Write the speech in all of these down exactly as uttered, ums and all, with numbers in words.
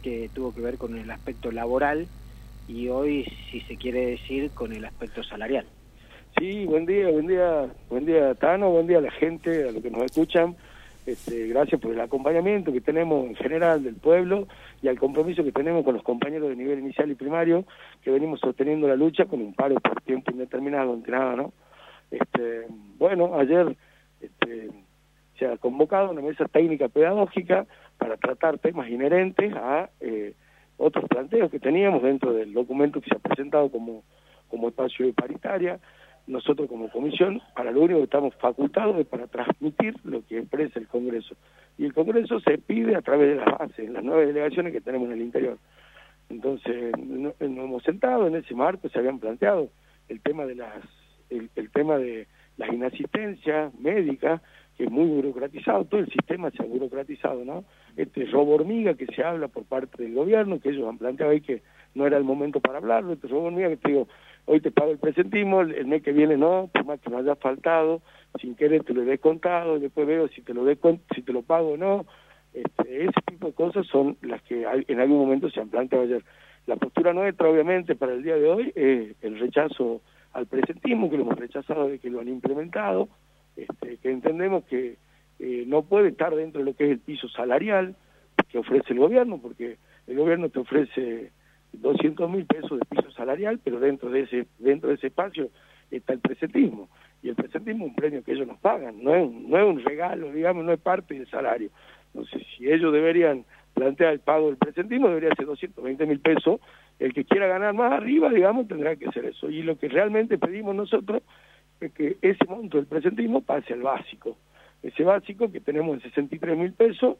que tuvo que ver con el aspecto laboral y hoy, si se quiere decir, con el aspecto salarial. Sí, buen día, buen día, buen día Tano, buen día a la gente, a los que nos escuchan. Este, gracias por el acompañamiento que tenemos en general del pueblo y al compromiso que tenemos con los compañeros de nivel inicial y primario, que venimos sosteniendo la lucha con un paro por tiempo indeterminado, entre nada, ¿no? Este, bueno, ayer este, se ha convocado una mesa técnica pedagógica para tratar temas inherentes a eh, otros planteos que teníamos dentro del documento que se ha presentado como, como espacio de paritaria. Nosotros como comisión, para lo único que estamos facultados es para transmitir lo que expresa el Congreso. Y el Congreso se pide a través de las bases, las nueve delegaciones que tenemos en el interior. Entonces, nos no hemos sentado, en ese marco se habían planteado el tema de las, el, el tema de las inasistencias médicas, que es muy burocratizado, todo el sistema se ha burocratizado, ¿no? Este robo hormiga que se habla por parte del gobierno, que ellos han planteado ahí que no era el momento para hablarlo, este robo hormiga que te digo, hoy te pago el presentismo, el mes que viene no, por más que me haya faltado, sin querer te lo he descontado, después veo si te lo descuento, si te lo pago o no. Este, ese tipo de cosas son las que hay, en algún momento se han planteado ayer. La postura nuestra, obviamente, para el día de hoy es el rechazo al presentismo, que lo hemos rechazado de que lo han implementado, este, que entendemos que eh, no puede estar dentro de lo que es el piso salarial que ofrece el gobierno, porque el gobierno te ofrece doscientos mil pesos de piso salarial, pero dentro de ese dentro de ese espacio está el presentismo, y el presentismo es un premio que ellos nos pagan, no es un, no es un regalo, digamos, no es parte del salario. Entonces, si ellos deberían plantear el pago del presentismo, debería ser doscientos veinte mil pesos, el que quiera ganar más arriba, digamos, tendrá que hacer eso, y lo que realmente pedimos nosotros es que ese monto del presentismo pase al básico, ese básico que tenemos en sesenta y tres mil pesos,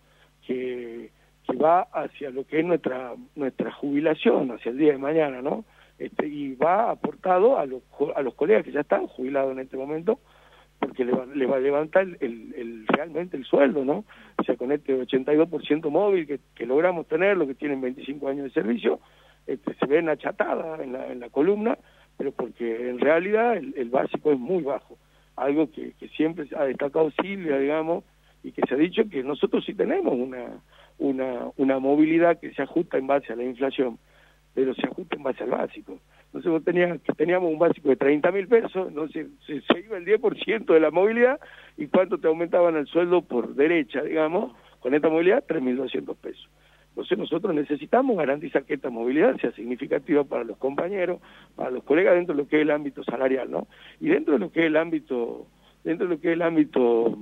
que que va hacia lo que es nuestra nuestra jubilación, hacia el día de mañana, ¿no? Este, y va aportado a los a los colegas que ya están jubilados en este momento, porque le va, le va a levantar el, el, el realmente el sueldo, ¿no? O sea, con este ochenta y dos por ciento móvil que, que logramos tener, los que tienen veinticinco años de servicio, este, se ven achatadas en la, en la columna, pero porque en realidad el, el básico es muy bajo, algo que, que siempre ha destacado Silvia, digamos, y que se ha dicho que nosotros sí tenemos una una una movilidad que se ajusta en base a la inflación, pero se ajusta en base al básico. Entonces vos tenías, que teníamos un básico de treinta mil pesos, entonces se, se iba el diez por ciento de la movilidad, y cuánto te aumentaban el sueldo por derecha, digamos, con esta movilidad, tres mil doscientos pesos. Entonces nosotros necesitamos garantizar que esta movilidad sea significativa para los compañeros, para los colegas dentro de lo que es el ámbito salarial, ¿no? Y dentro de lo que es el ámbito, dentro de lo que es el ámbito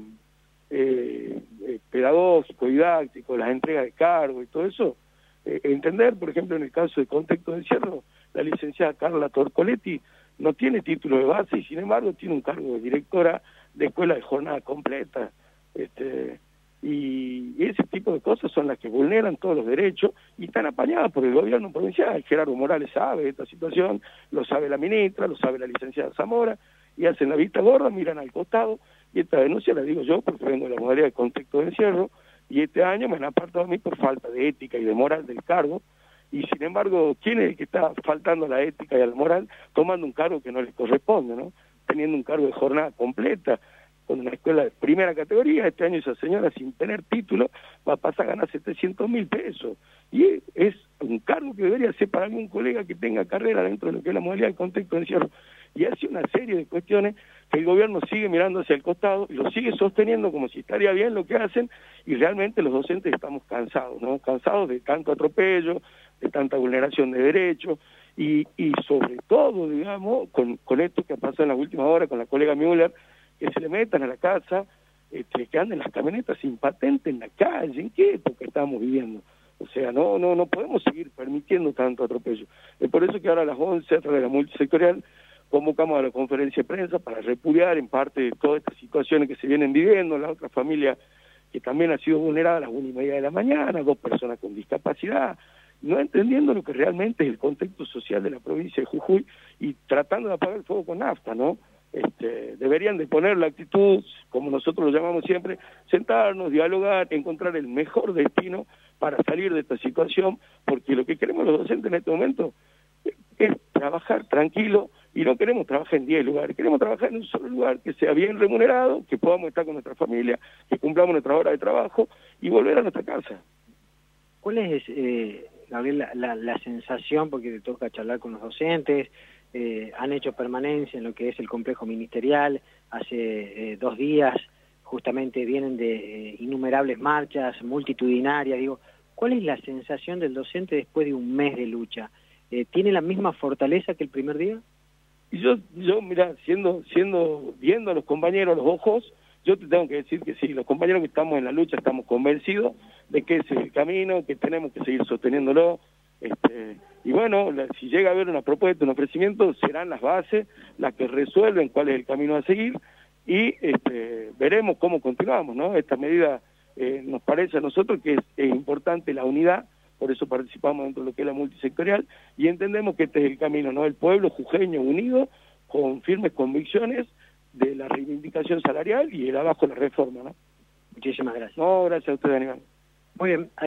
Eh, eh, pedagógico, didáctico, las entregas de cargo y todo eso, eh, entender, por ejemplo, en el caso de Contexto de Encierro, la licenciada Carla Torcoletti no tiene título de base y sin embargo tiene un cargo de directora de escuela de jornada completa, este, y ese tipo de cosas son las que vulneran todos los derechos y están apañadas por el gobierno provincial. Gerardo Morales sabe de esta situación, lo sabe la ministra, lo sabe la licenciada Zamora, y hacen la vista gorda, miran al costado. Y esta denuncia la digo yo porque vengo de la modalidad de Contexto de Encierro, y este año me han apartado a mí por falta de ética y de moral del cargo, y sin embargo, ¿quién es el que está faltando a la ética y a la moral tomando un cargo que no le corresponde, ¿no? Teniendo un cargo de jornada completa, con una escuela de primera categoría? Este año esa señora, sin tener título, va a pasar a ganar setecientos mil pesos, y es un cargo que debería ser para algún colega que tenga carrera dentro de lo que es la modalidad de Contexto de Encierro, y hace una serie de cuestiones que el gobierno sigue mirando hacia el costado y lo sigue sosteniendo como si estaría bien lo que hacen, y realmente los docentes estamos cansados, ¿no? Cansados de tanto atropello, de tanta vulneración de derechos, y, y sobre todo, digamos, con, con esto que ha pasado en las últimas horas con la colega Müller, que se le metan a la casa, este, que anden las camionetas sin patente en la calle. ¿En qué época estamos viviendo? O sea, no no no podemos seguir permitiendo tanto atropello. Es por eso que ahora a las once, a través de la multisectorial, convocamos a la conferencia de prensa para repudiar en parte todas estas situaciones que se vienen viviendo. La otra familia que también ha sido vulnerada a las una y media de la mañana, dos personas con discapacidad, no entendiendo lo que realmente es el contexto social de la provincia de Jujuy y tratando de apagar el fuego con nafta, ¿no? Este, deberían de poner la actitud, como nosotros lo llamamos siempre, sentarnos, dialogar, encontrar el mejor destino para salir de esta situación, porque lo que queremos los docentes en este momento es trabajar tranquilo, y no queremos trabajar en diez lugares, queremos trabajar en un solo lugar que sea bien remunerado, que podamos estar con nuestra familia, que cumplamos nuestra hora de trabajo y volver a nuestra casa. ¿Cuál es, eh, Gabriel, la, la, la sensación, porque te toca charlar con los docentes, eh, han hecho permanencia en lo que es el complejo ministerial, hace eh, dos días justamente vienen de eh, innumerables marchas multitudinarias, digo, ¿cuál es la sensación del docente después de un mes de lucha? Eh, ¿Tiene la misma fortaleza que el primer día? Y yo, yo mira, siendo, siendo, viendo a los compañeros a los ojos, yo te tengo que decir que sí, los compañeros que estamos en la lucha estamos convencidos de que ese es el camino, que tenemos que seguir sosteniéndolo, este, y bueno, la, si llega a haber una propuesta, un ofrecimiento, serán las bases las que resuelven cuál es el camino a seguir, y este, veremos cómo continuamos, ¿no? Esta medida eh, nos parece a nosotros que es, es importante la unidad, por eso participamos dentro de lo que es la multisectorial, y entendemos que este es el camino, ¿no? El pueblo jujeño unido, con firmes convicciones de la reivindicación salarial y el abajo de la reforma, ¿no? Muchísimas gracias. No, gracias a usted, Aníbal. Muy bien.